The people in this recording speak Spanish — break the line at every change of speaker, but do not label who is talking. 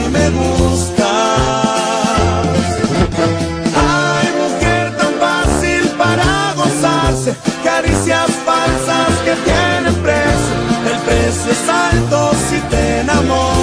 me buscas. Ay, mujer tan fácil para gozarse, caricias falsas que tienen precio. El precio es alto si te enamoras.